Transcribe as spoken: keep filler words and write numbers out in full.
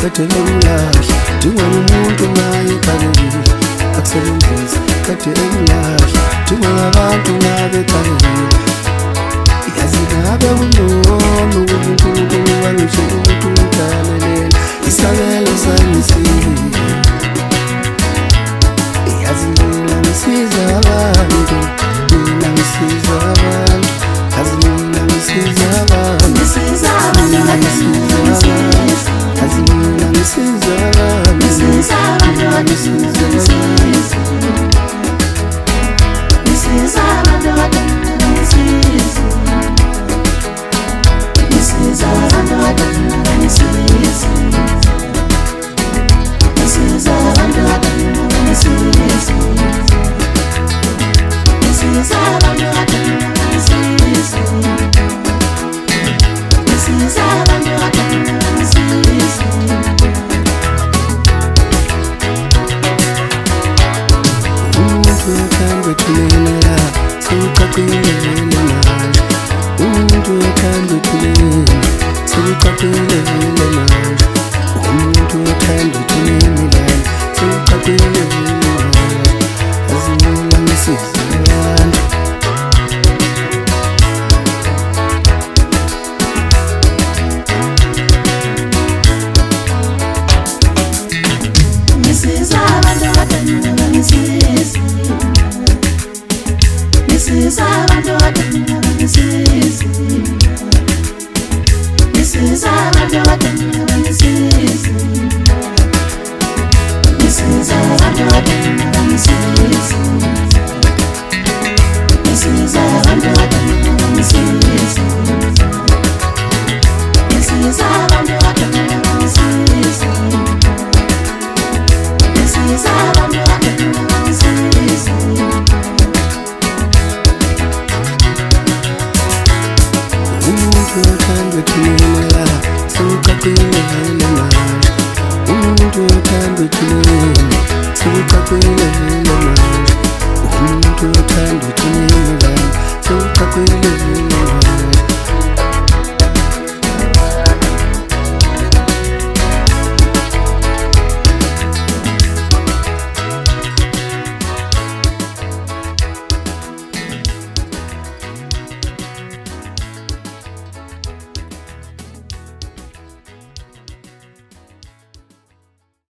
kade engilahla dingona umuntu naye ekalekile akusebenzisa kade engilahla dingona abantu nabe ekalekile yazi ngabe kuncono ukuthi uNkulunkulu wangisho ukuthi ungidalelela isabelo sangisile yazi mina ngisiza abantu mina ngisiza abantu yazi mina ngisiza abantu ngisiza abantu yazi mina ngisiza abantu ngisiza abantu ngisiza ngisiza abantu ngisiza abantu ngisiza ngisiza abantu ngisiza ngisiza abantu ngisiza ngisiza abantu ngisiza umuntu uthanda ukulela sekucacile vele manje umuntu uthanda ukulela sekucacile vele manje umuntu uthanda ukulela sekucacile vele manje azimela ngisiza abantu ngisiza abantu ngisiza ngisiza abantu ngisiza ngisiza abantu ngisiza ngisiza abantu ngisiza ngisiza abantu ngisiza ngisiza abantu ngisiza ngisiza abantu ngisiza umuntu uthanda ukulela sekucacile vele manje umuntu uthanda ukulela